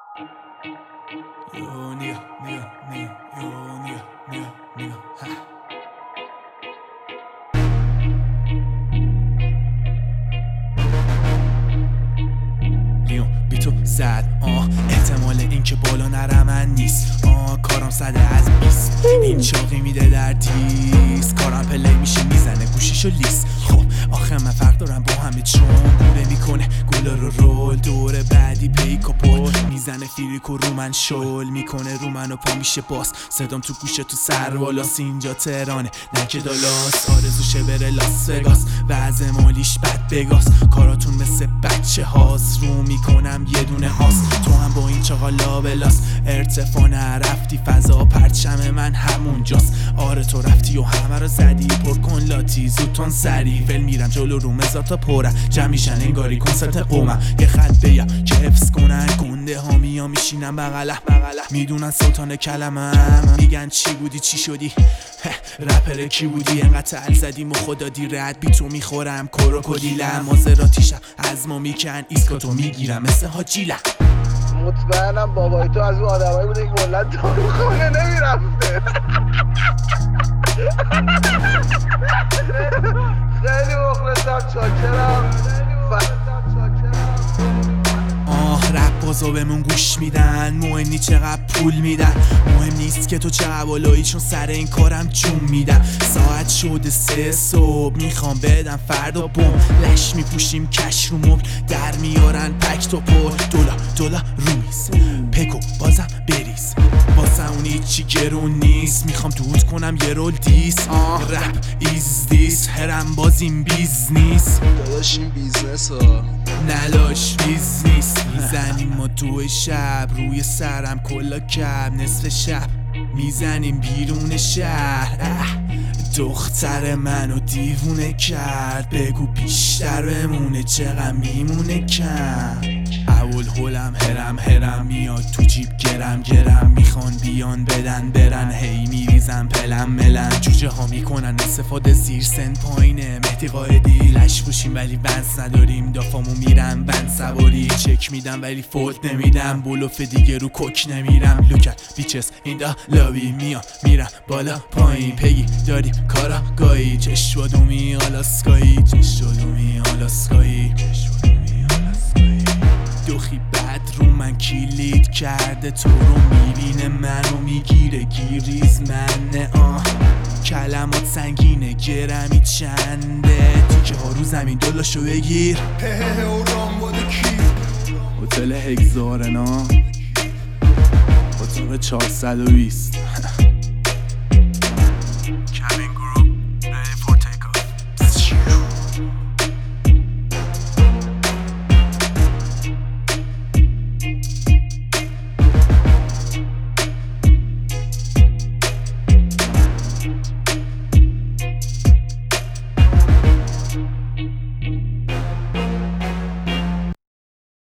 Yo, nigga, yo, nigga, ha. لیون بی تو زد احتمال این که بالا نرم من نیست کارم صده از 20 این چاقی میده در دیست کارم پلی میشه میزنه گوشیشو لیست. خب آخه من فرق دارم با همه چون گوله میکنه گوله رو رول دور بعدی پیک و پول میزنه فیریک و رو من شل میکنه رو من و پا میشه باس صدام تو گوشه تو سر والاس اینجا تهرانه نه که دالاس آرزوشه بره لاس وگاس وضع مالیش بد بگاس کاراتون مثل بچه هاست رو میکنم یه دونه هاست تو هم با این چاقا لابلاس ارتفاع نرفتی فضا پرچم من همونجاست آره تو رفتی و همه رو زدی پر کن لاتی زودتون سری ول میرم جلو رو مزار تا پرم جمع میشن انگاری کنسرت قومم یه خط بیم که حفظ کنن گنده ها میام میشینم بغله میدونن سلطان کلمم میگن چی بودی چی شدی رپر کی بودی انقدر تل زدیم و خدا دی رد بی تو میخورم کروکودیلم مازراتیشم از ما میکن ایسکاتو میگیرم مثل حاجیلم مطمئنم بابای تو از اون آدمایی بوده که مولد دارو خونه نمیرفته. خیلی مخلصم چاکرم. رپ بازا بهمون گوش میدن مهم نی چقدر پول میدن مهم نیست که تو چه حوالایی چون سر این کارم جون میدن ساعت شده 3 صبح میخوام بدم فردا بوم لش میپوشیم کش رو مبل در میارن پک تو پر دولا رو میز پکو بازم بریز واسه اون هیچی گرون نیست میخوام دود کنم یه رول دیس رپ ایز دیس هرم بازیم بیزنیس داداش این بیزنس ها نلاش بیزنیس میزنیم ما تو شب روی سرم کلا کب نصف شب میزنیم بیرون شهر دختر منو دیوونه کرد بگو بیشتر بمونه چقدر میمونه کم اول هولم هرم میاد تو جیب گرم میخوان بیان بدن برن هی میریزم پلم ملم جوجه ها میکنن استفاده زیر سن پایینه مهدی قائدی لش پوشیم ولی ونس نداریم دافامو میرم ون سواری چک میدم ولی فولد نمیدم بلوف دیگه رو کوک نمیرم لوکت بیچس این دا لابی میرم بالا پایین پگی داریم کارا گایی چشوادومی آلاسکایی دوخی بد رو من کلید کرده تو رو میبینه منو میگیره گیریز منه کلمات سنگینه گرمی چنده تیکه ها رو زمین دلاشو بگیر هتل هگزارنا اتاق 420